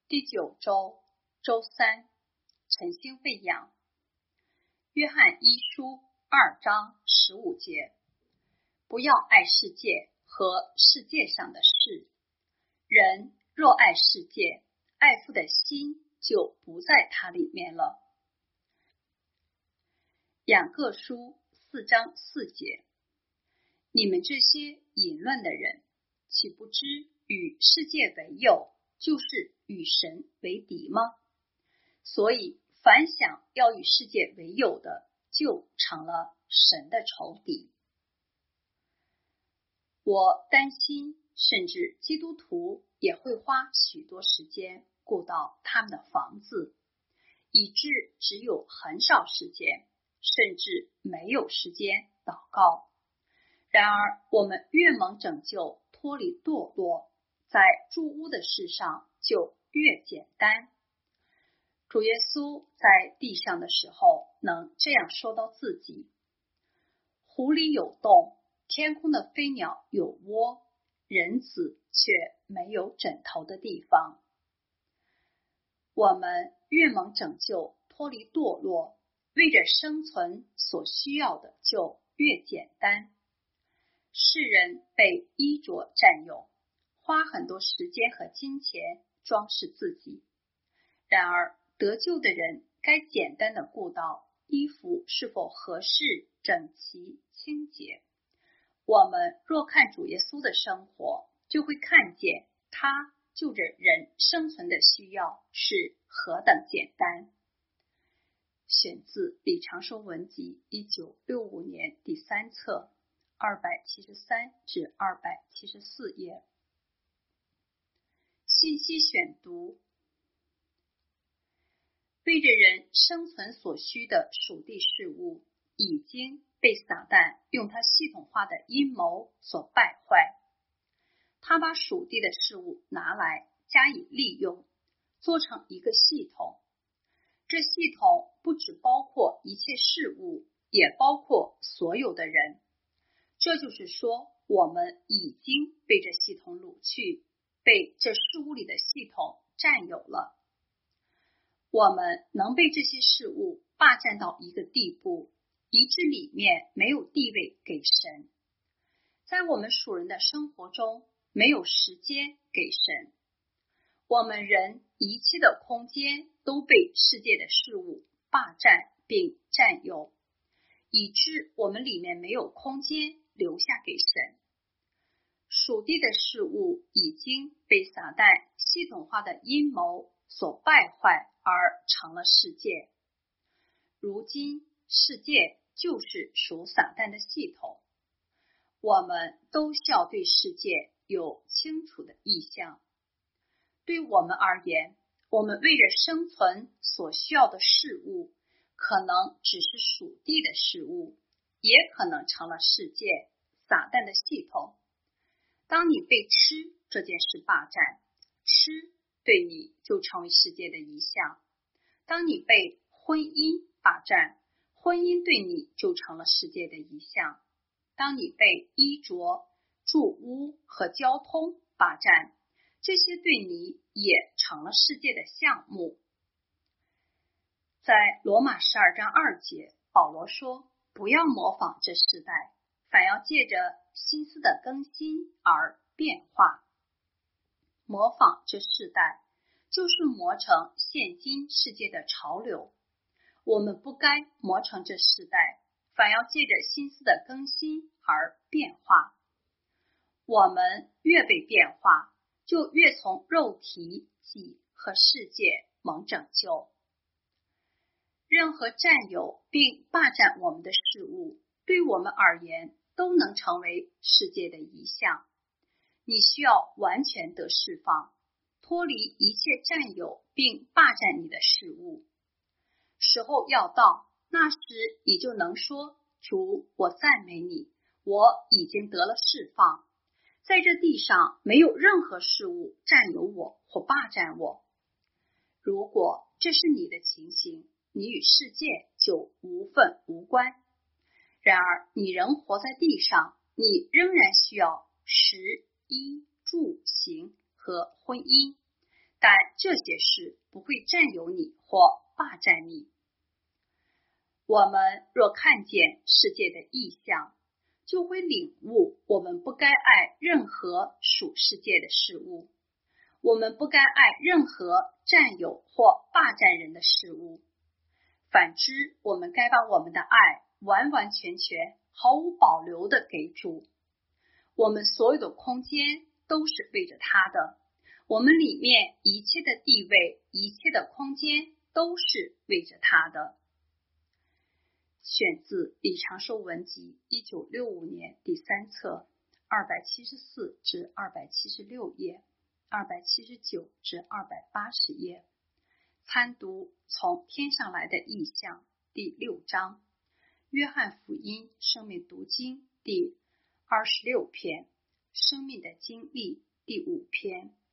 第9周周3，晨星喂养。约翰一书2章15节，不要爱世界和世界上的事。人若爱世界，爱父的心就不在它里面了。雅各书4章4节，你们这些淫乱的人，岂不知与世界为友，就是与神为敌吗？所以凡想要与世界为友的，就成了神的仇敌。我担心，甚至基督徒也会花许多时间顾到他们的房子，以致只有很少时间，甚至没有时间祷告。然而我们越蒙拯救，脱离堕落，在住屋的事上就越简单。主耶稣在地上的时候能这样说到自己：湖里有洞，天空的飞鸟有窝，人子却没有枕头的地方。我们越蒙拯救，脱离堕落，为着生存所需要的就越简单。世人被衣着占有，花很多时间和金钱装饰自己。然而得救的人该简单的顾到衣服是否合适、整齐、清洁。我们若看主耶稣的生活，就会看见他就着人生存的需要是何等简单。选自李长寿文集1965年第3册273至274页。信息选读：为着人生存所需的属地事物，已经被撒旦用他系统化的阴谋所败坏。他把属地的事物拿来加以利用，做成一个系统。这系统不只包括一切事物，也包括所有的人。这就是说，我们已经被这系统掳去，被这事物里的系统占有了。我们能被这些事物霸占到一个地步，以致里面没有地位给神。在我们属人的生活中，没有时间给神。我们人一切的空间都被世界的事物霸占并占有，以致我们里面没有空间留下给神。属地的事物已经被撒旦系统化的阴谋所败坏而成了世界。如今世界就是属撒旦的系统。我们都需要对世界有清楚的意向。对我们而言，我们为了生存所需要的事物，可能只是属地的事物，也可能成了世界撒旦的系统。当你被吃这件事霸占，吃对你就成为世界的一项。当你被婚姻霸占，婚姻对你就成了世界的一项。当你被衣着、住屋和交通霸占，这些对你也成了世界的项目。在罗马12章2节，保罗说：不要模仿这世代，反要借着心思的更新而变化。模仿这世代，就是磨成现今世界的潮流。我们不该磨成这世代，反要借着心思的更新而变化。我们越被变化，就越从肉体、己和世界蒙拯救。任何占有并霸占我们的事物，对我们而言都能成为世界的一项。你需要完全得释放，脱离一切占有并霸占你的事物。时候要到，那时你就能说：主，我赞美你，我已经得了释放。在这地上没有任何事物占有我或霸占我。如果这是你的情形，你与世界就无分无关。然而你仍活在地上，你仍然需要食、衣、住、行和婚姻。 但这些事不会占有你或霸占你。我们若看见世界的异象，就会领悟我们不该爱任何属世界的事物，我们不该爱任何占有或霸占人的事物。反之，我们该把我们的爱完完全全、毫无保留地给主。我们所有的空间都是为着他的，我们里面一切的地位、一切的空间都是为着他的。选自李长寿文集1965年第3册274至276页，279至280页。参读从天上来的异象第6章，约翰福音生命读经第26篇，生命的经历第5篇。